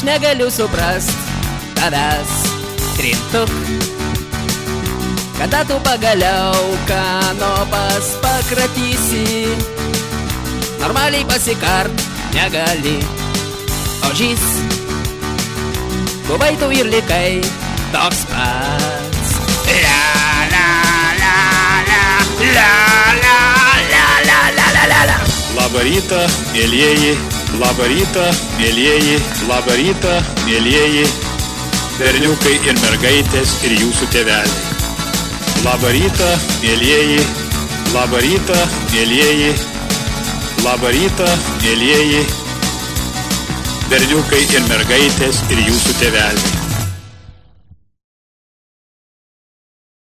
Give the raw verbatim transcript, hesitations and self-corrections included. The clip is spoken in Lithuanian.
aš negaliu suprast tavęs, trintuk. Kada tu pagaliau kanopas pakratysi, normaliai pasikart negali. Ožys, buvai tu ir likai toks pats. La la la la la la la la la la la la. Labą rytą, mėlieji, labą rytą, mėlieji, labą rytą, mėlieji, berniukai ir mergaitės ir jūsų tėveliai. Labą rytą, mėlieji, labą rytą, mėlieji, labą rytą, mėlieji, berniukai ir mergaitės ir jūsų tėveliai.